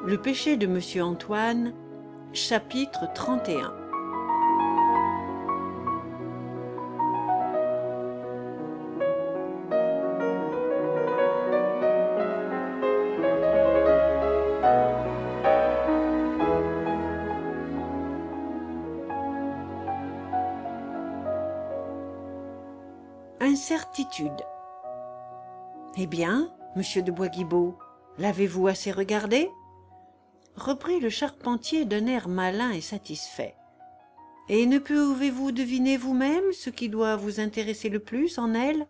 Le péché de Monsieur Antoine, chapitre 31. Incertitude. Eh bien, monsieur de Bois-Guibault, l'avez-vous assez regardé? Reprit le charpentier d'un air malin et satisfait. Et ne pouvez-vous deviner vous-même ce qui doit vous intéresser le plus en elle?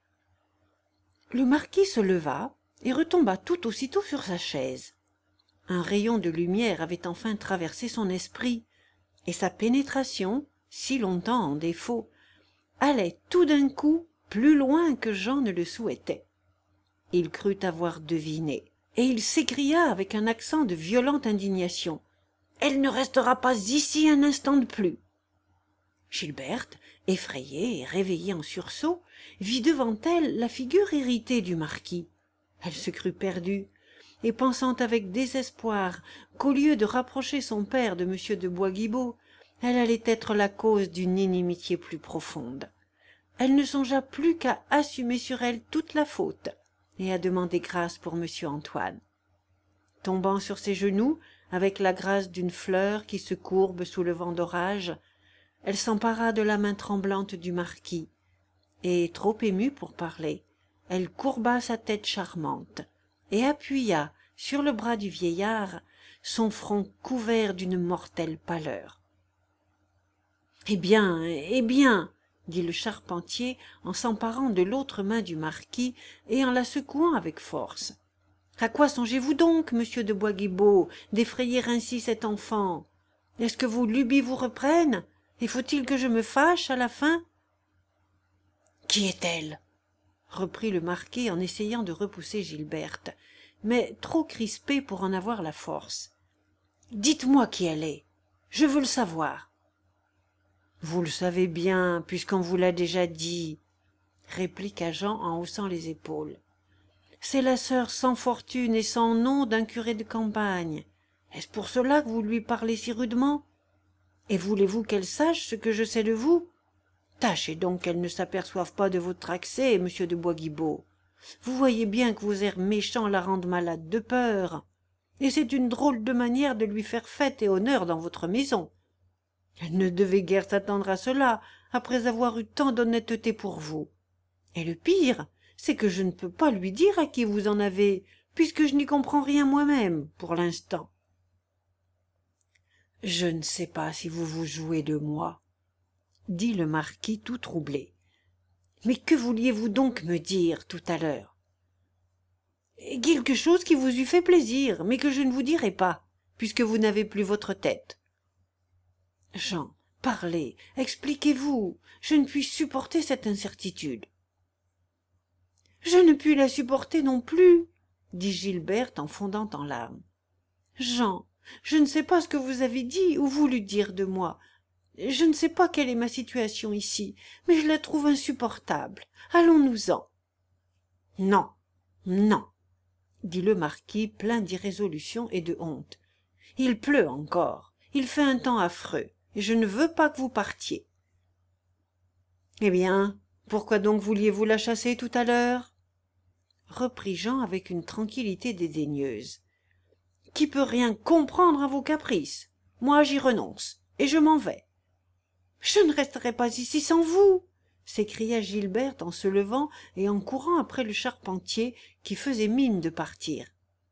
Le marquis se leva et retomba tout aussitôt sur sa chaise. Un rayon de lumière avait enfin traversé son esprit, et sa pénétration, si longtemps en défaut, allait tout d'un coup plus loin que Jean ne le souhaitait. Il crut avoir deviné, et il s'écria avec un accent de violente indignation. « Elle ne restera pas ici un instant de plus !» Gilberte, effrayée et réveillée en sursaut, vit devant elle la figure irritée du marquis. Elle se crut perdue, et pensant avec désespoir qu'au lieu de rapprocher son père de M. de Bois-Guibault, elle allait être la cause d'une inimitié plus profonde. Elle ne songea plus qu'à assumer sur elle toute la faute et à demander grâce pour M. Antoine. Tombant sur ses genoux, avec la grâce d'une fleur qui se courbe sous le vent d'orage, elle s'empara de la main tremblante du marquis, et, trop émue pour parler, elle courba sa tête charmante et appuya sur le bras du vieillard son front couvert d'une mortelle pâleur. « Eh bien, dit le charpentier en s'emparant de l'autre main du marquis et en la secouant avec force. « À quoi songez-vous donc, monsieur de Bois-Guibault, d'effrayer ainsi cet enfant? Est-ce que vos lubies vous reprennent, et faut-il que je me fâche à la fin ?»« Qui est-elle » reprit le marquis en essayant de repousser Gilberte, mais trop crispé pour en avoir la force. « Dites-moi qui elle est, je veux le savoir. » « Vous le savez bien, puisqu'on vous l'a déjà dit, » répliqua Jean en haussant les épaules. « C'est la sœur sans fortune et sans nom d'un curé de campagne. Est-ce pour cela que vous lui parlez si rudement? Et voulez-vous qu'elle sache ce que je sais de vous? Tâchez donc qu'elle ne s'aperçoive pas de votre accès, monsieur de Bois-Guibault. Vous voyez bien que vos airs méchants la rendent malade de peur, et c'est une drôle de manière de lui faire fête et honneur dans votre maison. Elle ne devait guère s'attendre à cela, après avoir eu tant d'honnêteté pour vous. Et le pire, c'est que je ne peux pas lui dire à qui vous en avez, puisque je n'y comprends rien moi-même, pour l'instant. »« Je ne sais pas si vous vous jouez de moi, » dit le marquis tout troublé. « Mais que vouliez-vous donc me dire tout à l'heure? »« Quelque chose qui vous eût fait plaisir, mais que je ne vous dirai pas, puisque vous n'avez plus votre tête. » « Jean, parlez, expliquez-vous, je ne puis supporter cette incertitude. »« Je ne puis la supporter non plus, » dit Gilberte en fondant en larmes. « Jean, je ne sais pas ce que vous avez dit ou voulu dire de moi. Je ne sais pas quelle est ma situation ici, mais je la trouve insupportable. Allons-nous-en. »« Non, non, » dit le marquis plein d'irrésolution et de honte. « Il pleut encore, il fait un temps affreux. Et je ne veux pas que vous partiez. »« Eh bien, pourquoi donc vouliez-vous la chasser tout à l'heure » reprit Jean avec une tranquillité dédaigneuse. « Qui peut rien comprendre à vos caprices? Moi, j'y renonce, et je m'en vais. »« Je ne resterai pas ici sans vous » s'écria Gilberte en se levant et en courant après le charpentier qui faisait mine de partir.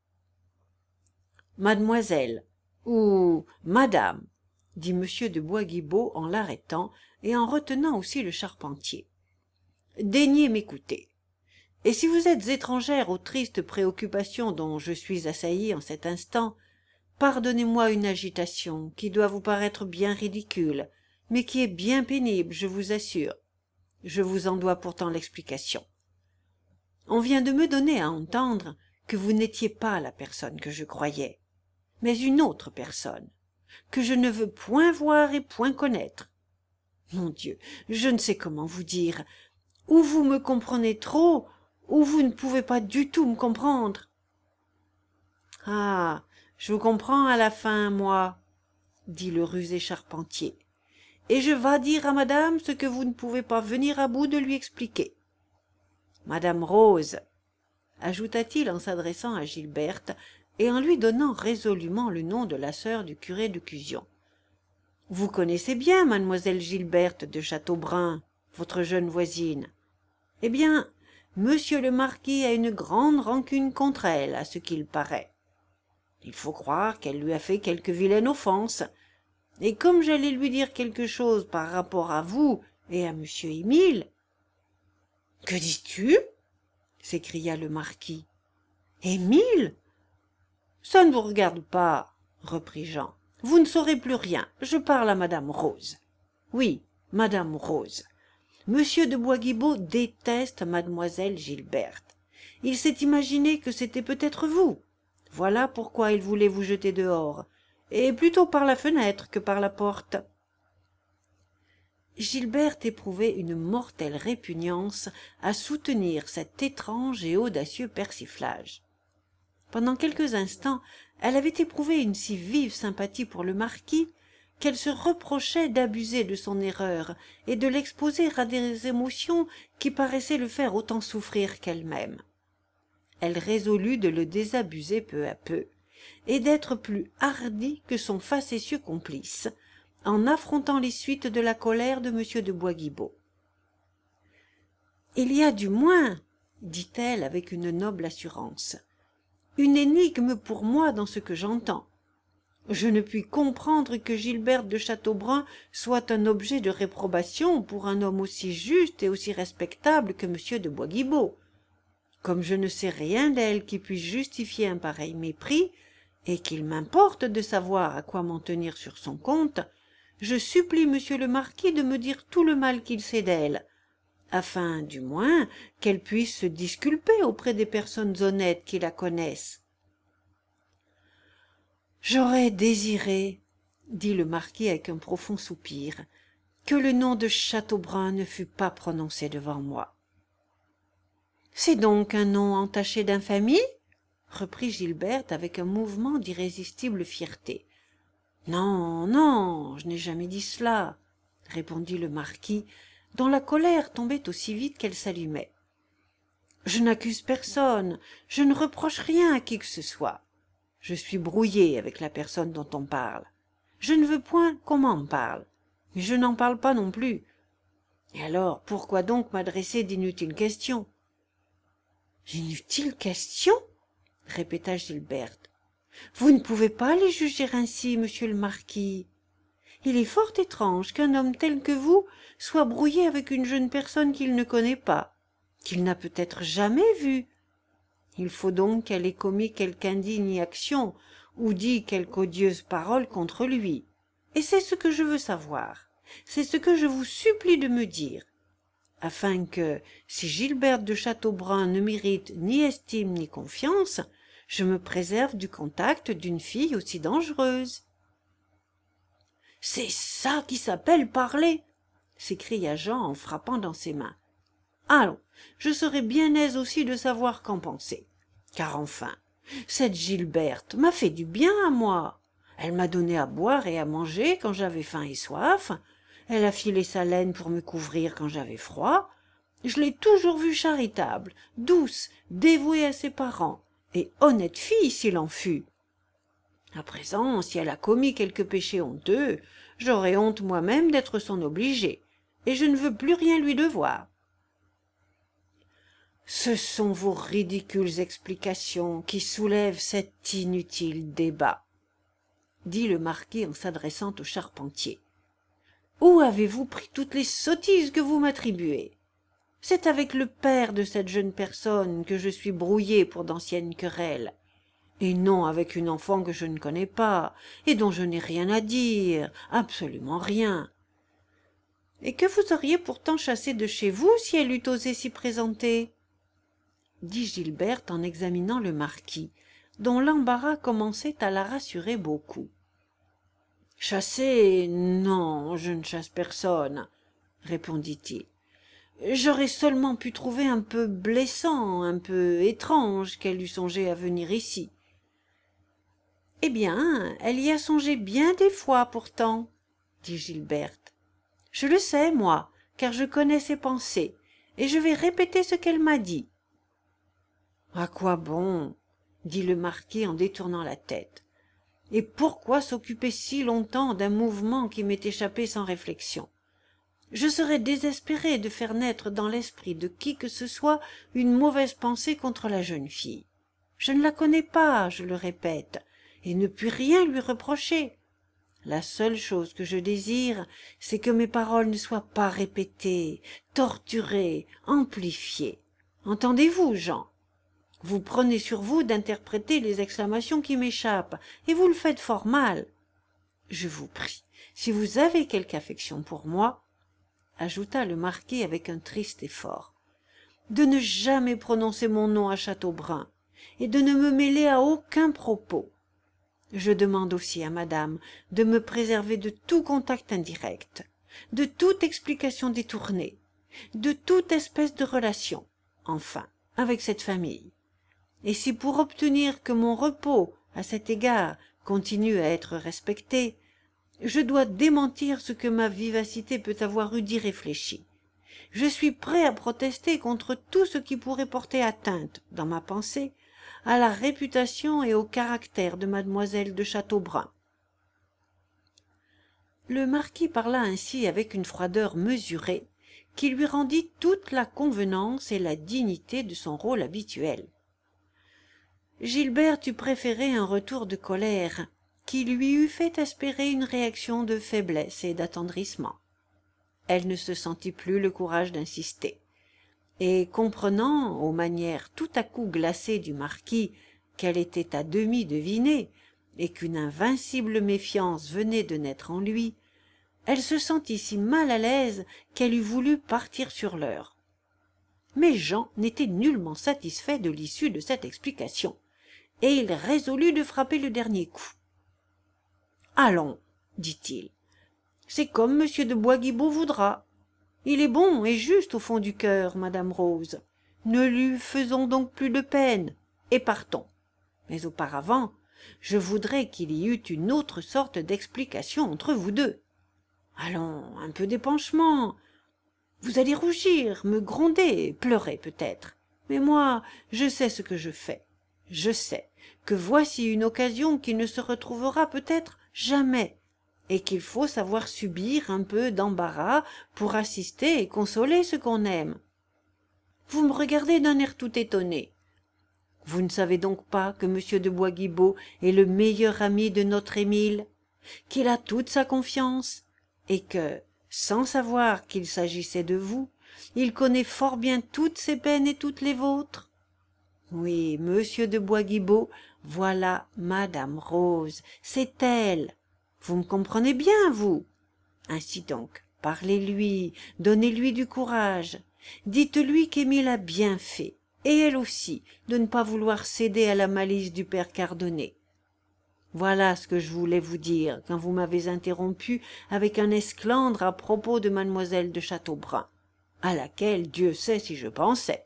« Mademoiselle, ou madame, » dit monsieur de Bois-Guibault en l'arrêtant et en retenant aussi le charpentier. « Daignez m'écouter. Et si vous êtes étrangère aux tristes préoccupations dont je suis assailli en cet instant, pardonnez-moi une agitation qui doit vous paraître bien ridicule, mais qui est bien pénible, je vous assure. Je vous en dois pourtant l'explication. On vient de me donner à entendre que vous n'étiez pas la personne que je croyais, mais une autre personne, que je ne veux point voir et point connaître. Mon Dieu, je ne sais comment vous dire. Ou vous me comprenez trop, ou vous ne pouvez pas du tout me comprendre. Ah, Je vous comprends à la fin, moi, dit le rusé charpentier, et je vas dire à madame ce que vous ne pouvez pas venir à bout de lui expliquer. Madame Rose, ajouta-t-il en s'adressant à Gilberte et en lui donnant résolument le nom de la sœur du curé de Cuzion. Vous connaissez bien mademoiselle Gilberte de Châteaubrun, votre jeune voisine. Eh bien, monsieur le marquis a une grande rancune contre elle, à ce qu'il paraît. Il faut croire qu'elle lui a fait quelque vilaine offense, et comme j'allais lui dire quelque chose par rapport à vous et à monsieur Émile... « Que dis-tu » s'écria le marquis. « Émile » ? « Ça ne vous regarde pas, reprit Jean. « Vous ne saurez plus rien. Je parle à madame Rose. »« Oui, madame Rose. Monsieur de Bois-Guibault déteste mademoiselle Gilberte. Il s'est imaginé que c'était peut-être vous. Voilà pourquoi il voulait vous jeter dehors, et plutôt par la fenêtre que par la porte. » Gilberte éprouvait une mortelle répugnance à soutenir cet étrange et audacieux persiflage. Pendant quelques instants, elle avait éprouvé une si vive sympathie pour le marquis qu'elle se reprochait d'abuser de son erreur et de l'exposer à des émotions qui paraissaient le faire autant souffrir qu'elle-même. Elle résolut de le désabuser peu à peu et d'être plus hardie que son facétieux complice, en affrontant les suites de la colère de M. de Bois-Guibault. « Il y a du moins, dit-elle avec une noble assurance, une énigme pour moi dans ce que j'entends. Je ne puis comprendre que Gilberte de Châteaubrun soit un objet de réprobation pour un homme aussi juste et aussi respectable que M. de Bois-Guibault. Comme je ne sais rien d'elle qui puisse justifier un pareil mépris, et qu'il m'importe de savoir à quoi m'en tenir sur son compte, je supplie monsieur le marquis de me dire tout le mal qu'il sait d'elle, afin, du moins, qu'elle puisse se disculper auprès des personnes honnêtes qui la connaissent. « J'aurais désiré, dit le marquis avec un profond soupir, que le nom de Châteaubrun ne fût pas prononcé devant moi. »« C'est donc un nom entaché d'infamie ?» reprit Gilberte avec un mouvement d'irrésistible fierté. « Non, non, je n'ai jamais dit cela, » répondit le marquis, dont la colère tombait aussi vite qu'elle s'allumait. « Je n'accuse personne, je ne reproche rien à qui que ce soit. Je suis brouillé avec la personne dont on parle. Je ne veux point qu'on m'en parle, mais je n'en parle pas non plus. Et alors, pourquoi donc m'adresser d'inutiles questions ?»« D'inutiles questions ?» répéta Gilberte. « Vous ne pouvez pas les juger ainsi, monsieur le marquis. Il est fort étrange qu'un homme tel que vous soit brouillé avec une jeune personne qu'il ne connaît pas, qu'il n'a peut-être jamais vue. Il faut donc qu'elle ait commis quelque indigne action ou dit quelque odieuse parole contre lui. Et c'est ce que je veux savoir, c'est ce que je vous supplie de me dire, afin que, si Gilberte de Châteaubrun ne mérite ni estime ni confiance, je me préserve du contact d'une fille aussi dangereuse. »« C'est ça qui s'appelle parler !» s'écria Jean en frappant dans ses mains. « Allons, je serais bien aise aussi de savoir qu'en penser. Car enfin, cette Gilberte m'a fait du bien à moi. Elle m'a donné à boire et à manger quand j'avais faim et soif. Elle a filé sa laine pour me couvrir quand j'avais froid. Je l'ai toujours vue charitable, douce, dévouée à ses parents, et honnête fille s'il en fut. À présent, si elle a commis quelque péché honteux, j'aurais honte moi-même d'être son obligé, et je ne veux plus rien lui devoir. » « Ce sont vos ridicules explications qui soulèvent cet inutile débat, » dit le marquis en s'adressant au charpentier. « Où avez-vous pris toutes les sottises que vous m'attribuez ? C'est avec le père de cette jeune personne que je suis brouillé pour d'anciennes querelles, et non avec une enfant que je ne connais pas, et dont je n'ai rien à dire, absolument rien. Et que vous auriez pourtant chassé de chez vous si elle eût osé s'y présenter, » dit Gilberte en examinant le marquis, dont l'embarras commençait à la rassurer beaucoup. « Chasser, non, je ne chasse personne, » répondit-il. « J'aurais seulement pu trouver un peu blessant, un peu étrange qu'elle eût songé à venir ici. Eh bien, elle y a songé bien des fois pourtant, dit Gilberte. Je le sais, moi, car je connais ses pensées, et je vais répéter ce qu'elle m'a dit. À quoi bon? Dit le marquis en détournant la tête. Et pourquoi s'occuper si longtemps d'un mouvement qui m'est échappé sans réflexion? Je serais désespéré de faire naître dans l'esprit de qui que ce soit une mauvaise pensée contre la jeune fille. Je ne la connais pas, je le répète, et ne puis rien lui reprocher. La seule chose que je désire, c'est que mes paroles ne soient pas répétées, torturées, amplifiées. Entendez-vous, Jean? Vous prenez sur vous d'interpréter les exclamations qui m'échappent, et vous le faites fort mal. Je vous prie, si vous avez quelque affection pour moi, ajouta le marquis avec un triste effort, de ne jamais prononcer mon nom à Châteaubrun, et de ne me mêler à aucun propos. Je demande aussi à madame de me préserver de tout contact indirect, de toute explication détournée, de toute espèce de relation, enfin, avec cette famille. Et si pour obtenir que mon repos, à cet égard, continue à être respecté, je dois démentir ce que ma vivacité peut avoir eu d'y réfléchi, je suis prêt à protester contre tout ce qui pourrait porter atteinte, dans ma pensée, à la réputation et au caractère de mademoiselle de Châteaubrun. Le marquis parla ainsi avec une froideur mesurée, qui lui rendit toute la convenance et la dignité de son rôle habituel. Gilberte eût préféré un retour de colère, qui lui eût fait espérer une réaction de faiblesse et d'attendrissement. Elle ne se sentit plus le courage d'insister, et comprenant, aux manières tout à coup glacées du marquis, qu'elle était à demi devinée, et qu'une invincible méfiance venait de naître en lui, elle se sentit si mal à l'aise qu'elle eût voulu partir sur l'heure. Mais Jean n'était nullement satisfait de l'issue de cette explication, et il résolut de frapper le dernier coup. « Allons, dit-il, c'est comme M. de Bois-Guibault voudra. Il est bon et juste au fond du cœur, madame Rose. Ne lui faisons donc plus de peine, et partons. Mais auparavant, je voudrais qu'il y eût une autre sorte d'explication entre vous deux. Allons, un peu d'épanchement. Vous allez rougir, me gronder, pleurer peut-être. Mais moi, je sais ce que je fais. Je sais que voici une occasion qui ne se retrouvera peut-être jamais, et qu'il faut savoir subir un peu d'embarras pour assister et consoler ce qu'on aime. Vous me regardez d'un air tout étonné. Vous ne savez donc pas que M. de Bois-Guibault est le meilleur ami de notre Émile, qu'il a toute sa confiance, et que, sans savoir qu'il s'agissait de vous, il connaît fort bien toutes ses peines et toutes les vôtres. Oui, M. de Bois-Guibault, voilà madame Rose, c'est elle. Vous me comprenez bien, vous? Ainsi donc, parlez-lui, donnez-lui du courage. Dites-lui qu'Émile a bien fait, et elle aussi, de ne pas vouloir céder à la malice du père Cardonnet. Voilà ce que je voulais vous dire quand vous m'avez interrompu avec un esclandre à propos de mademoiselle de Châteaubrun, à laquelle Dieu sait si je pensais.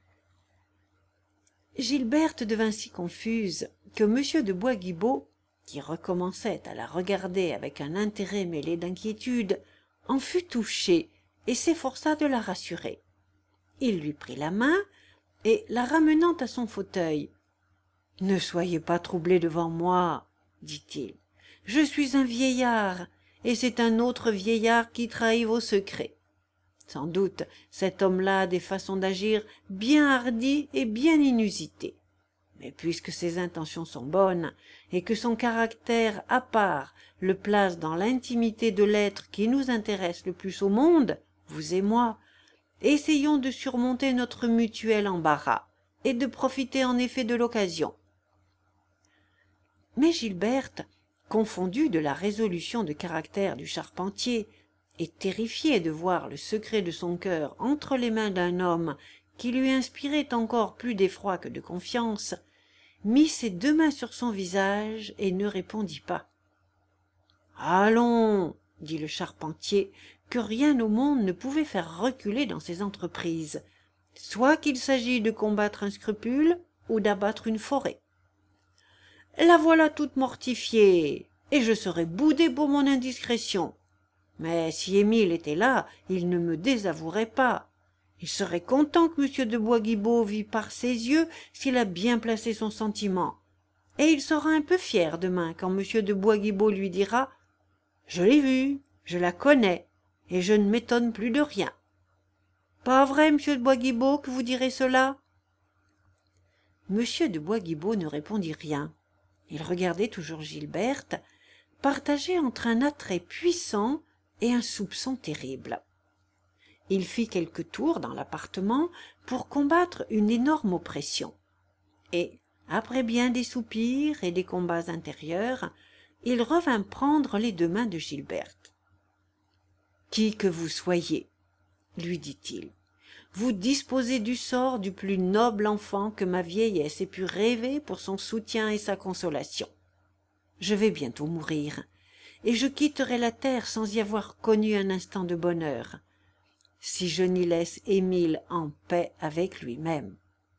Gilberte devint si confuse que M. de Bois-Guibault, qui recommençait à la regarder avec un intérêt mêlé d'inquiétude, en fut touché et s'efforça de la rassurer. Il lui prit la main et, la ramenant à son fauteuil, « Ne soyez pas troublé devant moi, dit-il. Je suis un vieillard, et c'est un autre vieillard qui trahit vos secrets. Sans doute, cet homme-là a des façons d'agir bien hardies et bien inusitées. Mais puisque ses intentions sont bonnes, et que son caractère à part le place dans l'intimité de l'être qui nous intéresse le plus au monde, vous et moi, essayons de surmonter notre mutuel embarras, et de profiter en effet de l'occasion. » Mais Gilberte, confondue de la résolution de caractère du charpentier, et terrifiée de voir le secret de son cœur entre les mains d'un homme qui lui inspirait encore plus d'effroi que de confiance, mit ses deux mains sur son visage et ne répondit pas. « Allons, dit le charpentier, que rien au monde ne pouvait faire reculer dans ses entreprises, soit qu'il s'agit de combattre un scrupule ou d'abattre une forêt. La voilà toute mortifiée, et je serais boudé pour mon indiscrétion. Mais si Émile était là, il ne me désavouerait pas. Il serait content que M. de Bois-Guibault vît par ses yeux s'il a bien placé son sentiment. Et il sera un peu fier demain quand M. de Bois-Guibault lui dira « Je l'ai vue, je la connais, et je ne m'étonne plus de rien. » Pas vrai, monsieur de Bois-Guibault, que vous direz cela? Monsieur de Bois-Guibault ne répondit rien. Il regardait toujours Gilberte, partagé entre un attrait puissant et un soupçon terrible. Il fit quelques tours dans l'appartement pour combattre une énorme oppression. Et, après bien des soupirs et des combats intérieurs, il revint prendre les deux mains de Gilberte. « Qui que vous soyez, lui dit-il, vous disposez du sort du plus noble enfant que ma vieillesse ait pu rêver pour son soutien et sa consolation. Je vais bientôt mourir, et je quitterai la terre sans y avoir connu un instant de bonheur, si je n'y laisse Émile en paix avec lui-même.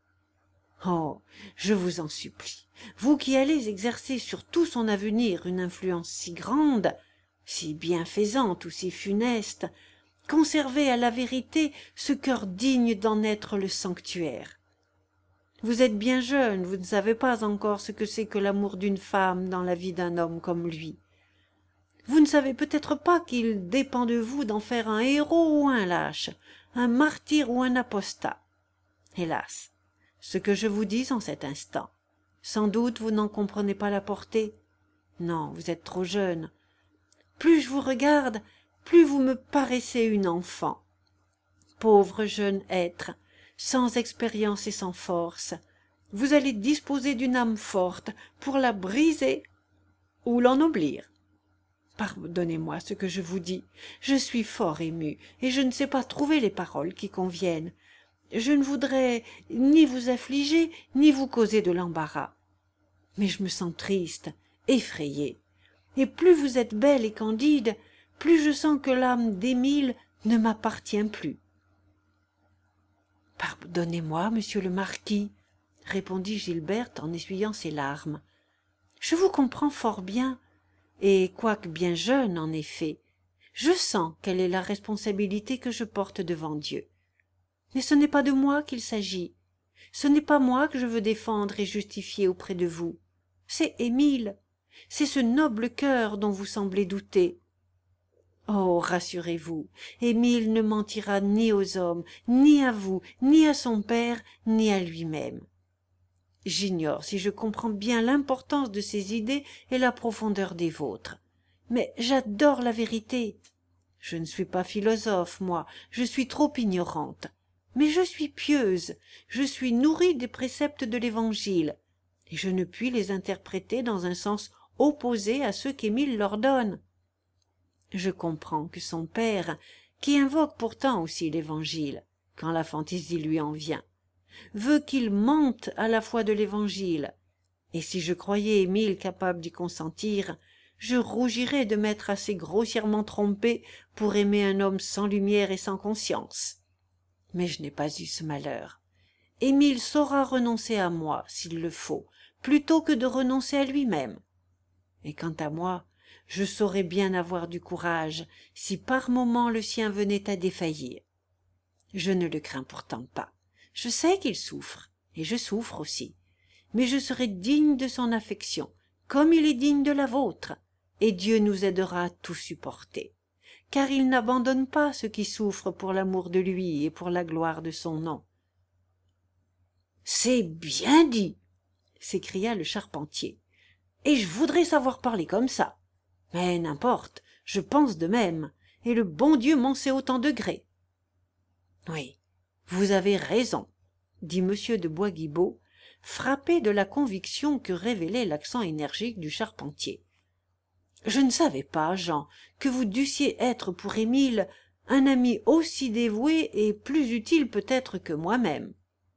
Oh, je vous en supplie, vous qui allez exercer sur tout son avenir une influence si grande, si bienfaisante ou si funeste, conservez à la vérité ce cœur digne d'en être le sanctuaire. Vous êtes bien jeune, vous ne savez pas encore ce que c'est que l'amour d'une femme dans la vie d'un homme comme lui. Vous ne savez peut-être pas qu'il dépend de vous d'en faire un héros ou un lâche, un martyr ou un apostat. Hélas, ce que je vous dis en cet instant, sans doute vous n'en comprenez pas la portée. Non, vous êtes trop jeune. Plus je vous regarde, plus vous me paraissez une enfant. Pauvre jeune être, sans expérience et sans force, vous allez disposer d'une âme forte pour la briser ou l'ennoblir. Pardonnez-moi ce que je vous dis, je suis fort ému, et je ne sais pas trouver les paroles qui conviennent. Je ne voudrais ni vous affliger, ni vous causer de l'embarras. Mais je me sens triste, effrayée, et plus vous êtes belle et candide, plus je sens que l'âme d'Émile ne m'appartient plus. « Pardonnez-moi, monsieur le marquis, » répondit Gilberte en essuyant ses larmes. « Je vous comprends fort bien, et quoique bien jeune, en effet, je sens quelle est la responsabilité que je porte devant Dieu. Mais ce n'est pas de moi qu'il s'agit, ce n'est pas moi que je veux défendre et justifier auprès de vous, c'est Émile, c'est ce noble cœur dont vous semblez douter. Oh, rassurez-vous, Émile ne mentira ni aux hommes, ni à vous, ni à son père, ni à lui-même. J'ignore si je comprends bien l'importance de ses idées et la profondeur des vôtres, mais j'adore la vérité. Je ne suis pas philosophe, moi, je suis trop ignorante, mais je suis pieuse, je suis nourrie des préceptes de l'Évangile, et je ne puis les interpréter dans un sens opposé à ceux qu'Émile leur donne. Je comprends que son père, qui invoque pourtant aussi l'Évangile, quand la fantaisie lui en vient, veut qu'il mente à la foi de l'Évangile, et si je croyais Émile capable d'y consentir, je rougirais de m'être assez grossièrement trompée pour aimer un homme sans lumière et sans conscience. Mais je n'ai pas eu ce malheur. Émile saura renoncer à moi, s'il le faut, plutôt que de renoncer à lui-même. Et quant à moi, je saurais bien avoir du courage si par moments le sien venait à défaillir. Je ne le crains pourtant pas. Je sais qu'il souffre, et je souffre aussi, mais je serai digne de son affection, comme il est digne de la vôtre, et Dieu nous aidera à tout supporter, car il n'abandonne pas ceux qui souffrent pour l'amour de lui et pour la gloire de son nom. « C'est bien dit !» s'écria le charpentier, « et je voudrais savoir parler comme ça. Mais n'importe, je pense de même, et le bon Dieu m'en sait autant de gré. » « Oui, vous avez raison, » dit monsieur de Bois-Guibault, frappé de la conviction que révélait l'accent énergique du charpentier. « Je ne savais pas, Jean, que vous dussiez être pour Émile un ami aussi dévoué et plus utile peut-être que moi-même. »«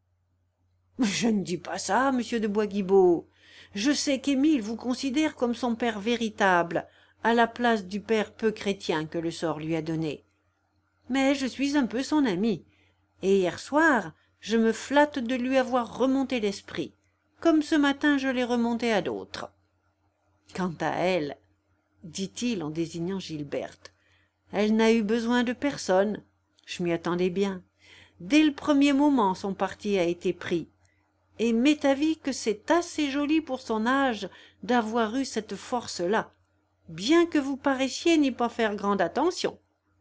Je ne dis pas ça, monsieur de Bois-Guibault. Je sais qu'Émile vous considère comme son père véritable, à la place du père peu chrétien que le sort lui a donné. Mais je suis un peu son ami, et hier soir je me flatte de lui avoir remonté l'esprit, comme ce matin je l'ai remontée à d'autres. Quant à elle, dit-il en désignant Gilberte, elle n'a eu besoin de personne. Je m'y attendais bien. Dès le premier moment, son parti a été pris. Et m'est avis que c'est assez joli pour son âge d'avoir eu cette force-là, bien que vous paraissiez n'y pas faire grande attention.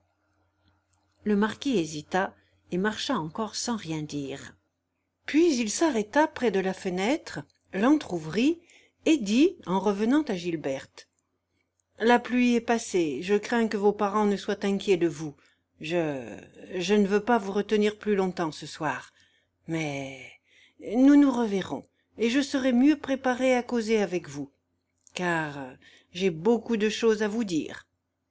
Le marquis hésita et marcha encore sans rien dire. Puis il s'arrêta près de la fenêtre, l'entr'ouvrit et dit, en revenant à Gilberte, « La pluie est passée, je crains que vos parents ne soient inquiets de vous. Je ne veux pas vous retenir plus longtemps ce soir, mais nous nous reverrons, et je serai mieux préparé à causer avec vous, car j'ai beaucoup de choses à vous dire. »«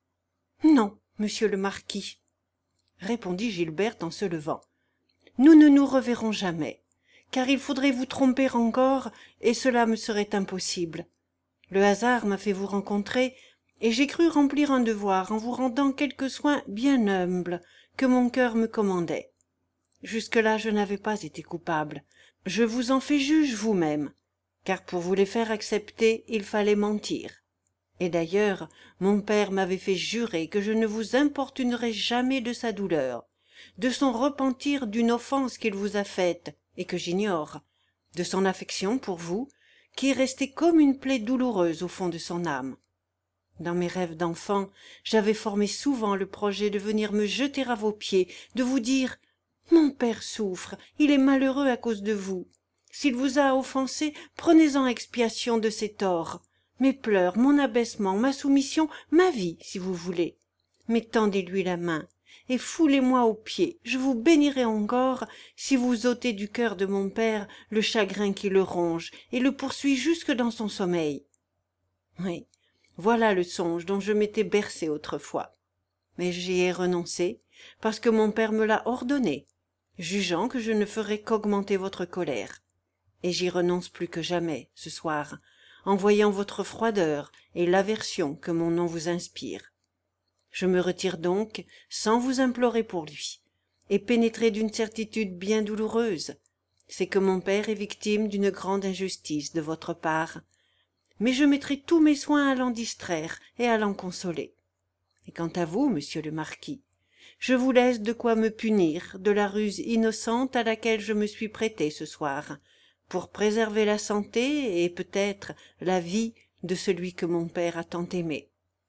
Non, monsieur le marquis, » répondit Gilberte en se levant, « nous ne nous reverrons jamais, car il faudrait vous tromper encore, et cela me serait impossible. Le hasard m'a fait vous rencontrer, et j'ai cru remplir un devoir en vous rendant quelques soins bien humbles que mon cœur me commandait. Jusque-là, je n'avais pas été coupable. Je vous en fais juge vous-même, car pour vous les faire accepter, il fallait mentir. Et d'ailleurs, mon père m'avait fait jurer que je ne vous importunerais jamais de sa douleur, de son repentir d'une offense qu'il vous a faite et que j'ignore, de son affection pour vous, qui est restée comme une plaie douloureuse au fond de son âme. Dans mes rêves d'enfant, j'avais formé souvent le projet de venir me jeter à vos pieds, de vous dire « Mon père souffre, il est malheureux à cause de vous. S'il vous a offensé, prenez-en expiation de ses torts. Mes pleurs, mon abaissement, ma soumission, ma vie, si vous voulez. Mais tendez-lui la main et foulez-moi aux pieds. Je vous bénirai encore si vous ôtez du cœur de mon père le chagrin qui le ronge et le poursuit jusque dans son sommeil. » Oui, voilà le songe dont je m'étais bercé autrefois. Mais j'y ai renoncé, parce que mon père me l'a ordonné, jugeant que je ne ferais qu'augmenter votre colère. Et j'y renonce plus que jamais, ce soir, en voyant votre froideur et l'aversion que mon nom vous inspire. Je me retire donc, sans vous implorer pour lui, et pénétré d'une certitude bien douloureuse, c'est que mon père est victime d'une grande injustice de votre part, mais je mettrai tous mes soins à l'en distraire et à l'en consoler. Et quant à vous, monsieur le marquis, je vous laisse de quoi me punir de la ruse innocente à laquelle je me suis prêté ce soir, pour préserver la santé et peut-être la vie de celui que mon père a tant aimé.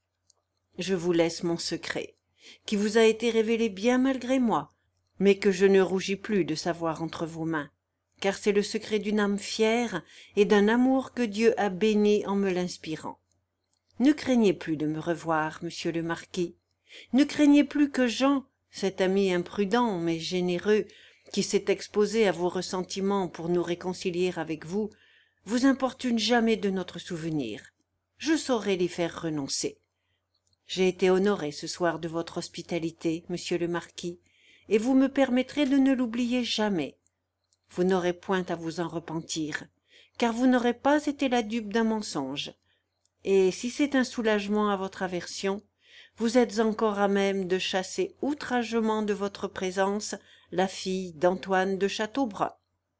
Je vous laisse mon secret, qui vous a été révélé bien malgré moi, mais que je ne rougis plus de savoir entre vos mains, car c'est le secret d'une âme fière et d'un amour que Dieu a béni en me l'inspirant. Ne craignez plus de me revoir, monsieur le marquis. Ne craignez plus que Jean, cet ami imprudent mais généreux, qui s'est exposé à vos ressentiments pour nous réconcilier avec vous, vous importune jamais de notre souvenir. Je saurai l'y faire renoncer. J'ai été honoré ce soir de votre hospitalité, monsieur le marquis, et vous me permettrez de ne l'oublier jamais. Vous n'aurez point à vous en repentir, car vous n'aurez pas été la dupe d'un mensonge. Et si c'est un soulagement à votre aversion, vous êtes encore à même de chasser outragement de votre présence la fille d'Antoine de Châteaubrun.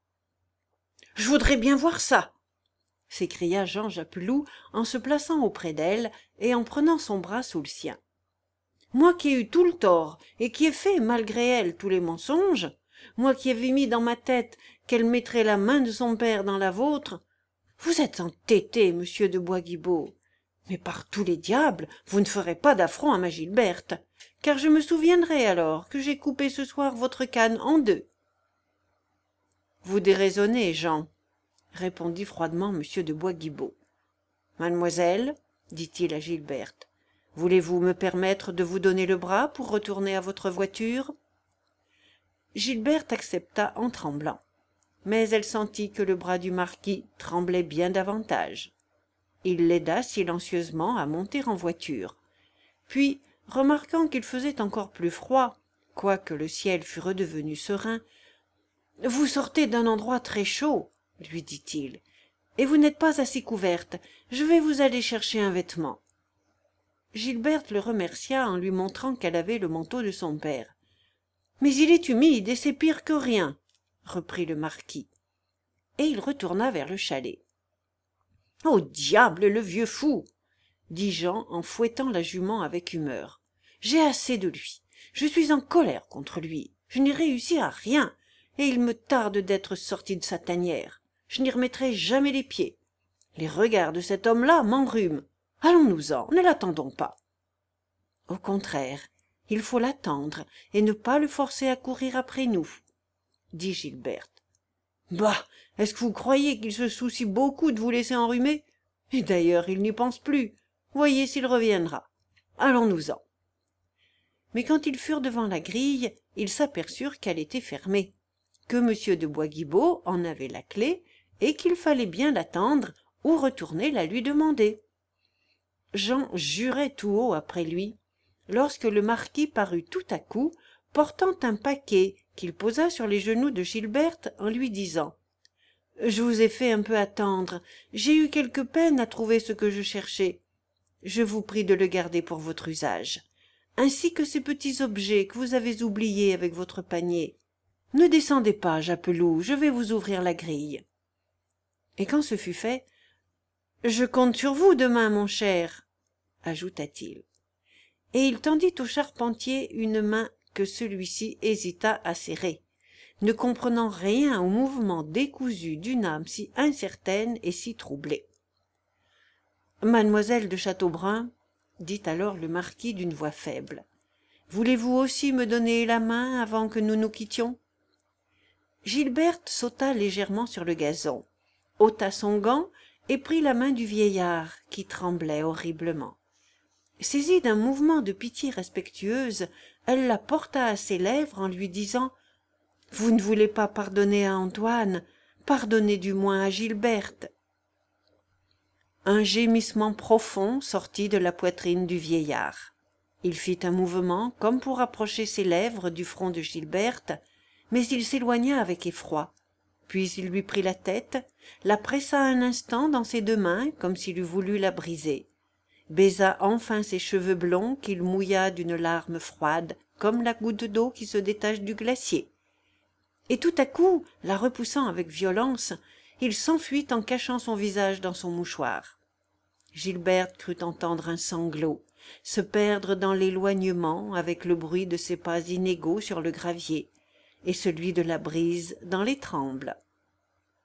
« Je voudrais bien voir ça !» s'écria Jean Japelou en se plaçant auprès d'elle et en prenant son bras sous le sien. « Moi qui ai eu tout le tort et qui ai fait, malgré elle, tous les mensonges, moi qui avais mis dans ma tête qu'elle mettrait la main de son père dans la vôtre, vous êtes entêté, monsieur de Bois-Guibault. Mais par tous les diables, vous ne ferez pas d'affront à ma Gilberte, car je me souviendrai alors que j'ai coupé ce soir votre canne en deux. »« Vous déraisonnez, Jean, » répondit froidement monsieur de Bois-Guibault. « Mademoiselle, dit-il à Gilberte, voulez-vous me permettre de vous donner le bras pour retourner à votre voiture ?» Gilberte accepta en tremblant, mais elle sentit que le bras du marquis tremblait bien davantage. Il l'aida silencieusement à monter en voiture. Puis, remarquant qu'il faisait encore plus froid, quoique le ciel fût redevenu serein, « Vous sortez d'un endroit très chaud, » lui dit-il, « et vous n'êtes pas assez couverte. Je vais vous aller chercher un vêtement. » Gilberte le remercia en lui montrant qu'elle avait le manteau de son père. « Mais il est humide et c'est pire que rien, » reprit le marquis. et il retourna vers le chalet. « Au diable, le vieux fou !» dit Jean en fouettant la jument avec humeur. « J'ai assez de lui. Je suis en colère contre lui. Je n'y réussis à rien, et il me tarde d'être sorti de sa tanière. Je n'y remettrai jamais les pieds. Les regards de cet homme-là m'enrhument. Allons-nous-en, ne l'attendons pas. » « Au contraire, il faut l'attendre et ne pas le forcer à courir après nous, » dit Gilberte. « Bah, est-ce que vous croyez qu'il se soucie beaucoup de vous laisser enrhumer? Et d'ailleurs, il n'y pense plus. Voyez s'il reviendra. Allons-nous-en. » Mais quand ils furent devant la grille, ils s'aperçurent qu'elle était fermée, que M. de Bois-Guibault en avait la clef et qu'il fallait bien l'attendre ou retourner la lui demander. Jean jurait tout haut après lui, lorsque le marquis parut tout à coup, portant un paquet qu'il posa sur les genoux de Gilberte en lui disant « Je vous ai fait un peu attendre, j'ai eu quelque peine à trouver ce que je cherchais. Je vous prie de le garder pour votre usage, ainsi que ces petits objets que vous avez oubliés avec votre panier. Ne descendez pas, Japelou, je vais vous ouvrir la grille. » Et quand ce fut fait, « Je compte sur vous demain, mon cher, » ajouta-t-il. Et il tendit au charpentier une main que celui-ci hésita à serrer, ne comprenant rien au mouvement décousu d'une âme si incertaine et si troublée. « Mademoiselle de Châteaubrun, » dit alors le marquis d'une voix faible, « voulez-vous aussi me donner la main avant que nous nous quittions ?» Gilberte sauta légèrement sur le gazon, ôta son gant et prit la main du vieillard, qui tremblait horriblement. Saisie d'un mouvement de pitié respectueuse, elle la porta à ses lèvres en lui disant « Vous ne voulez pas pardonner à Antoine, pardonnez du moins à Gilberte. » Un gémissement profond sortit de la poitrine du vieillard. Il fit un mouvement comme pour approcher ses lèvres du front de Gilberte, mais il s'éloigna avec effroi. Puis il lui prit la tête, la pressa un instant dans ses deux mains comme s'il eût voulu la briser, baisa enfin ses cheveux blonds qu'il mouilla d'une larme froide comme la goutte d'eau qui se détache du glacier. Et tout à coup, la repoussant avec violence, il s'enfuit en cachant son visage dans son mouchoir. Gilberte crut entendre un sanglot se perdre dans l'éloignement avec le bruit de ses pas inégaux sur le gravier et celui de la brise dans les trembles.